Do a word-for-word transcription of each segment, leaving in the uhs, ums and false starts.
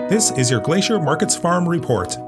This is your Glacier Markets Farm Report.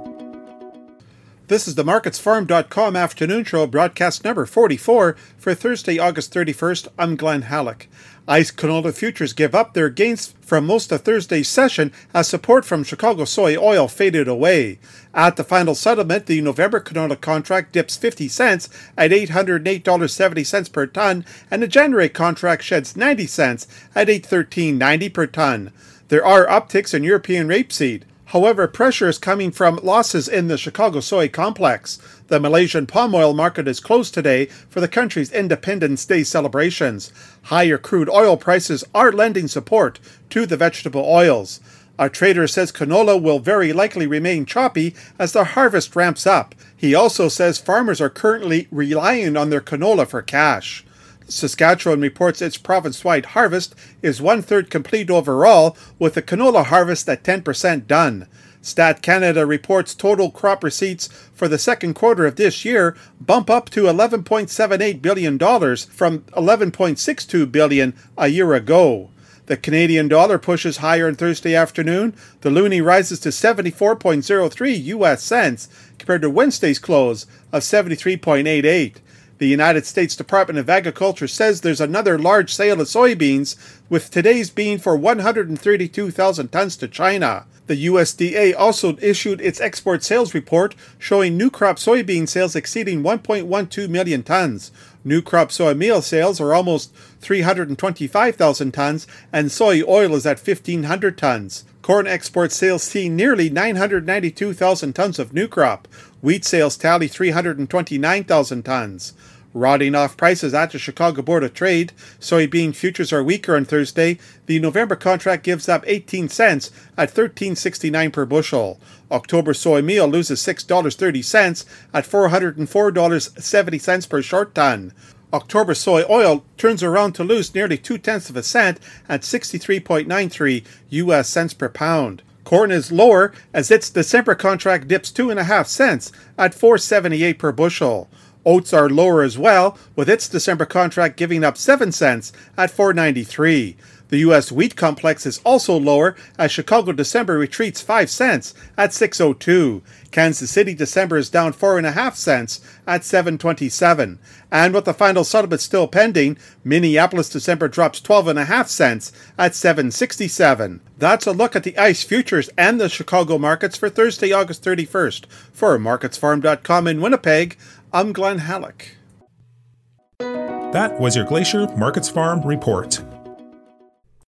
This is the markets farm dot com afternoon show, broadcast number forty-four for Thursday, August thirty-first. I'm Glenn Halleck. ICE canola futures give up their gains from most of Thursday's session as support from Chicago soy oil faded away. At the final settlement, the November canola contract dips fifty cents at eight hundred eight dollars and seventy cents per ton, and the January contract sheds ninety cents at eight hundred thirteen dollars and ninety cents per ton. There are upticks in European rapeseed. However, pressure is coming from losses in the Chicago soy complex. The Malaysian palm oil market is closed today for the country's Independence Day celebrations. Higher crude oil prices are lending support to the vegetable oils. A trader says canola will very likely remain choppy as the harvest ramps up. He also says farmers are currently relying on their canola for cash. Saskatchewan reports its province-wide harvest is one-third complete overall, with the canola harvest at ten percent done. Stat Canada reports total crop receipts for the second quarter of this year bump up to eleven point seven eight billion dollars from eleven point six two billion dollars a year ago. The Canadian dollar pushes higher on Thursday afternoon. The loonie rises to seventy-four point zero three U S cents compared to Wednesday's close of seventy-three point eight eight. The United States Department of Agriculture says there's another large sale of soybeans, with today's being for one hundred thirty-two thousand tons to China. The U S D A also issued its export sales report showing new crop soybean sales exceeding one point one two million tons. New crop soy meal sales are almost three hundred twenty-five thousand tons, and soy oil is at fifteen hundred tons. Corn export sales see nearly nine hundred ninety-two thousand tons of new crop. Wheat sales tally three hundred twenty-nine thousand tons. Rotting off prices at the Chicago Board of Trade, soybean futures are weaker on Thursday. The November contract gives up eighteen cents at thirteen sixty-nine per bushel. October soy meal loses six dollars and thirty cents at four hundred four dollars and seventy cents per short ton. October soy oil turns around to lose nearly two-tenths of a cent at sixty-three point nine three U S cents per pound. Corn is lower as its December contract dips two and a half cents at four seventy-eight per bushel. Oats are lower as well, with its December contract giving up seven cents at four ninety-three. The U S wheat complex is also lower as Chicago December retreats five cents at six oh two. Kansas City December is down four and a half cents at seven twenty-seven. And with the final settlement still pending, Minneapolis December drops twelve and a half cents at seven sixty-seven. That's a look at the ICE futures and the Chicago markets for Thursday, August thirty-first. For markets farm dot com in Winnipeg, I'm Glenn Halleck. That was your Glacier Markets Farm Report.